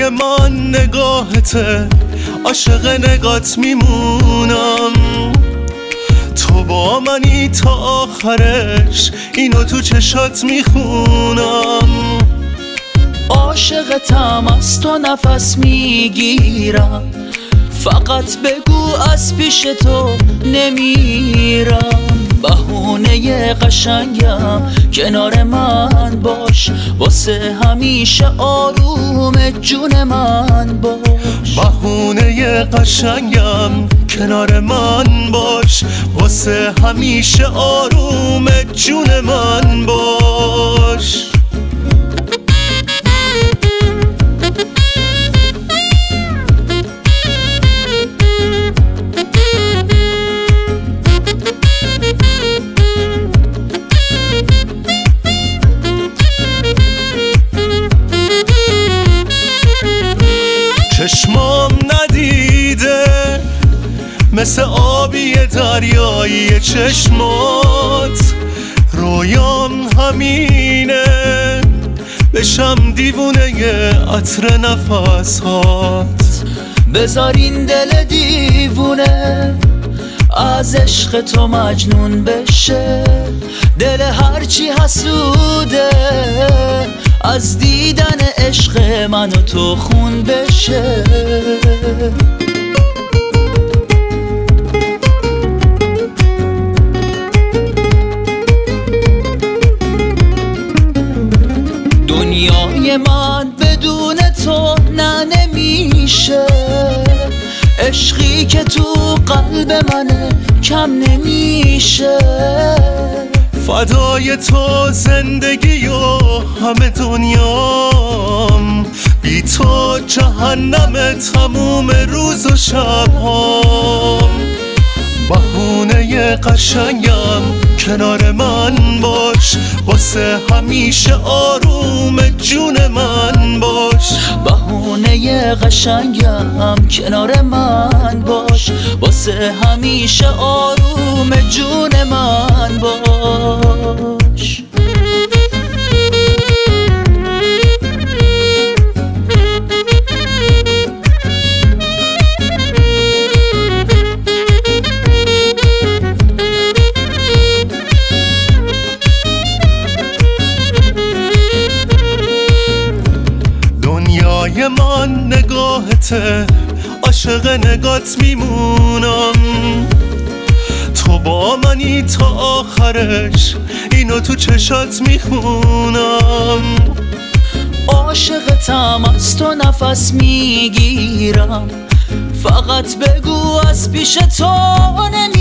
دنیای من نگاهته، عاشق نگات میمونم. تو با منی تا آخرش، اینو تو چشات میخونم. عاشقتم، از تو نفس میگیرم، فقط بگو از پیش تو نمیرم. بهونه قشنگم، کنار من باش، واسه همیشه آروم جون من باش. بهونه قشنگم، کنار من باش، واسه همیشه آروم جون من باش. چشمام ندیده مثل آبی دریایی چشمات، رویام همینه بشم دیوونه عطر نفسات. بذار این دل دیوونه از عشق تو مجنون بشه، دل هرچی حسوده از دیدن عشق من و تو خون بشه. دنیای من بدون تو نه نمیشه، عشقی که تو قلب منه کم نمیشه. فدای تو زندگی و همه دنیام، بی تو جهنم تموم روز و شبام. بهونه قشنگم، کنار من باش، واسه همیشه آروم جون من باش. بهونه قشنگم، کنار من باش، واسه همیشه آروم جون من باش. دنیای من نگاهته، عاشق نگات میمونم. تو با منی تا آخرش، اینو تو چشات میخونم. عاشقتم، از تو نفس میگیرم، فقط بگو از پیش تو